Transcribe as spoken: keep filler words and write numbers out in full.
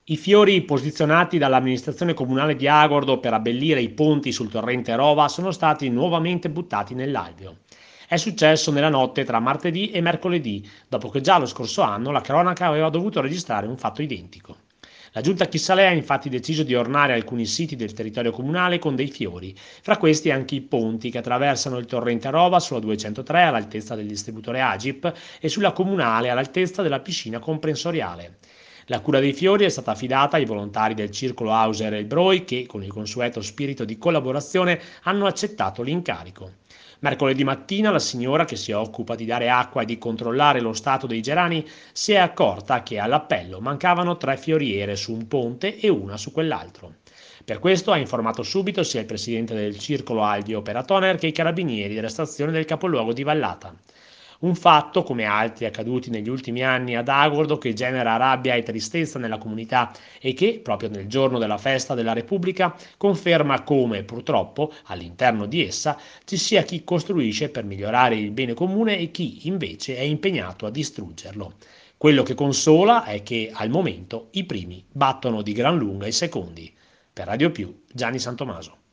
I fiori posizionati dall'amministrazione comunale di Agordo per abbellire i ponti sul torrente Rova sono stati nuovamente buttati nell'alveo. È successo nella notte tra martedì e mercoledì, dopo che già lo scorso anno la cronaca aveva dovuto registrare un fatto identico. La giunta Chissalè ha infatti deciso di ornare alcuni siti del territorio comunale con dei fiori, fra questi anche i ponti che attraversano il torrente Rova sulla duecentotre all'altezza del distributore Agip e sulla comunale all'altezza della piscina comprensoriale. La cura dei fiori è stata affidata ai volontari del Circolo Auser e il Broi che, con il consueto spirito di collaborazione, hanno accettato l'incarico. Mercoledì mattina la signora che si occupa di dare acqua e di controllare lo stato dei gerani si è accorta che all'appello mancavano tre fioriere su un ponte e una su quell'altro. Per questo ha informato subito sia il presidente del Circolo Aldio Peratoner che i carabinieri della stazione del capoluogo di Vallata. Un fatto, come altri accaduti negli ultimi anni ad Agordo, che genera rabbia e tristezza nella comunità e che, proprio nel giorno della festa della Repubblica, conferma come, purtroppo, all'interno di essa ci sia chi costruisce per migliorare il bene comune e chi, invece, è impegnato a distruggerlo. Quello che consola è che, al momento, i primi battono di gran lunga i secondi. Per Radio Più, Gianni Santomaso.